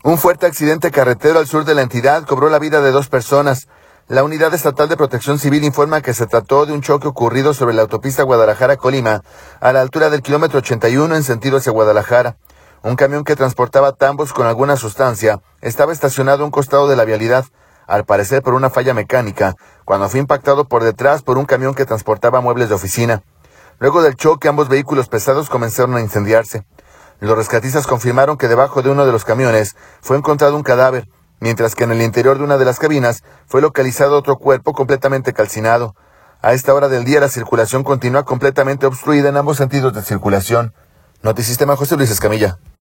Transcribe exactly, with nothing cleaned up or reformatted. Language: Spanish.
Un fuerte accidente carretero al sur de la entidad cobró la vida de dos personas. La Unidad Estatal de Protección Civil informa que se trató de un choque ocurrido sobre la autopista Guadalajara-Colima, a la altura del kilómetro ochenta y uno en sentido hacia Guadalajara. Un camión que transportaba tambos con alguna sustancia estaba estacionado a un costado de la vialidad, al parecer por una falla mecánica, cuando fue impactado por detrás por un camión que transportaba muebles de oficina. Luego del choque, ambos vehículos pesados comenzaron a incendiarse. Los rescatistas confirmaron que debajo de uno de los camiones fue encontrado un cadáver, mientras que en el interior de una de las cabinas fue localizado otro cuerpo completamente calcinado. A esta hora del día la circulación continúa completamente obstruida en ambos sentidos de circulación. Notisistema, José Luis Escamilla.